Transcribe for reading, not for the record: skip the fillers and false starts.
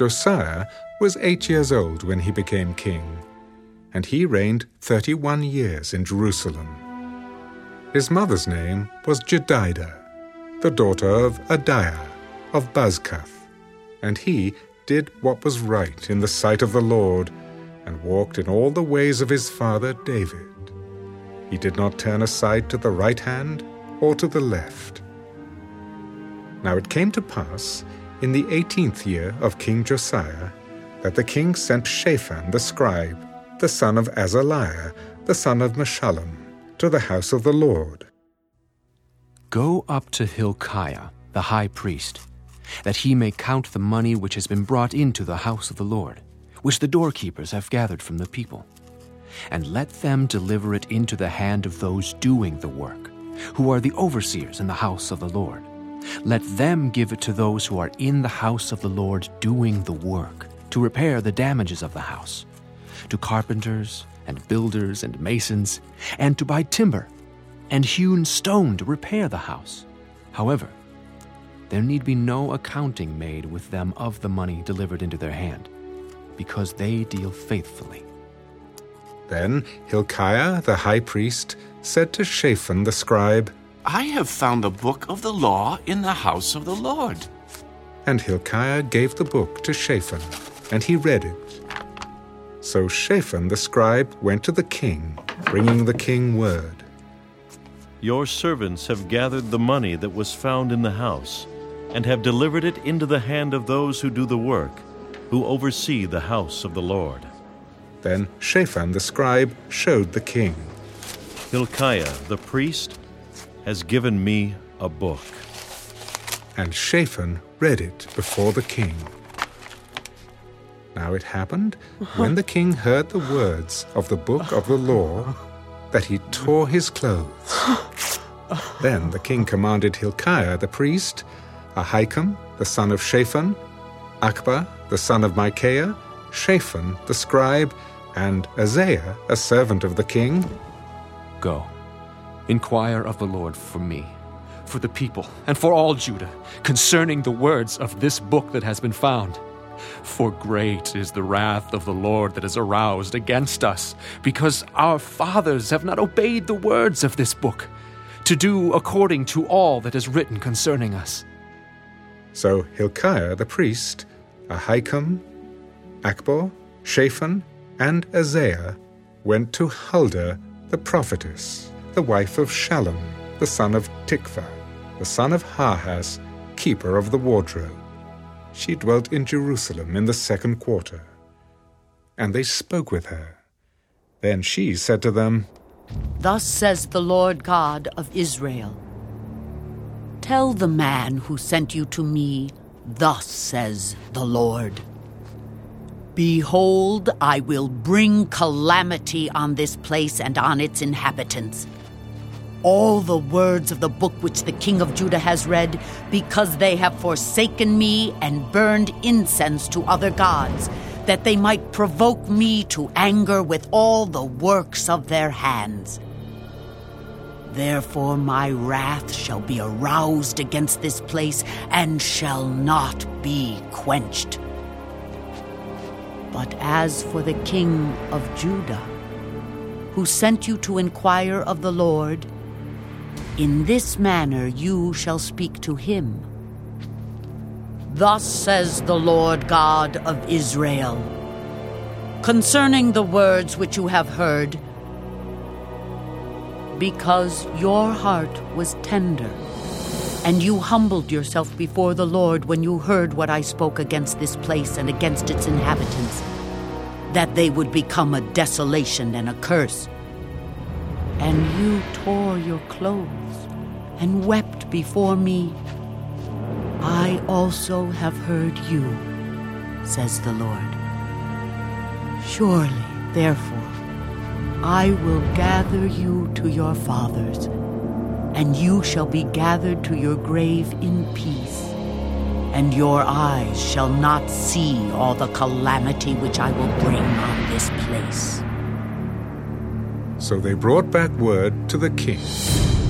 Josiah was 8 years old when he became king, and he reigned 31 years in Jerusalem. His mother's name was Jedidah, the daughter of Adiah of Bazkath, and he did what was right in the sight of the Lord, and walked in all the ways of his father David. He did not turn aside to the right hand or to the left. Now it came to pass, in the 18th year of King Josiah, that the king sent Shaphan the scribe, the son of Azaliah, the son of Meshullam, to the house of the Lord. Go up to Hilkiah, the high priest, that he may count the money which has been brought into the house of the Lord, which the doorkeepers have gathered from the people. And let them deliver it into the hand of those doing the work, who are the overseers in the house of the Lord. Let them give it to those who are in the house of the Lord doing the work, to repair the damages of the house, to carpenters and builders and masons, and to buy timber and hewn stone to repair the house. However, there need be no accounting made with them of the money delivered into their hand, because they deal faithfully. Then Hilkiah the high priest said to Shaphan the scribe, I have found the book of the law in the house of the Lord. And Hilkiah gave the book to Shaphan, and he read it. So Shaphan the scribe went to the king, bringing the king word. Your servants have gathered the money that was found in the house, and have delivered it into the hand of those who do the work, who oversee the house of the Lord. Then Shaphan the scribe showed the king. Hilkiah the priest has given me a book. And Shaphan read it before the king. Now it happened, when the king heard the words of the book of the law, that he tore his clothes. Then the king commanded Hilkiah the priest, Ahikam the son of Shaphan, Akbah the son of Micaiah, Shaphan the scribe, and Azariah, a servant of the king, Go, inquire of the Lord for me, for the people, and for all Judah, concerning the words of this book that has been found. For great is the wrath of the Lord that is aroused against us, because our fathers have not obeyed the words of this book, to do according to all that is written concerning us. So Hilkiah the priest, Ahikam, Akbor, Shaphan, and Azariah went to Huldah the prophetess, the wife of Shallum, the son of Tikvah, the son of Harhas, keeper of the wardrobe. She dwelt in Jerusalem in the 2nd quarter. And they spoke with her. Then she said to them, Thus says the Lord God of Israel, Tell the man who sent you to me, Thus says the Lord, Behold, I will bring calamity on this place and on its inhabitants. All the words of the book which the king of Judah has read, because they have forsaken me and burned incense to other gods, that they might provoke me to anger with all the works of their hands. Therefore my wrath shall be aroused against this place and shall not be quenched. But as for the king of Judah, who sent you to inquire of the Lord, in this manner you shall speak to him. Thus says the Lord God of Israel, concerning the words which you have heard, because your heart was tender, and you humbled yourself before the Lord when you heard what I spoke against this place and against its inhabitants, that they would become a desolation and a curse. And you tore your clothes and wept before me. I also have heard you, says the Lord. Surely, therefore, I will gather you to your fathers, and you shall be gathered to your grave in peace, and your eyes shall not see all the calamity which I will bring on this place. So they brought back word to the king.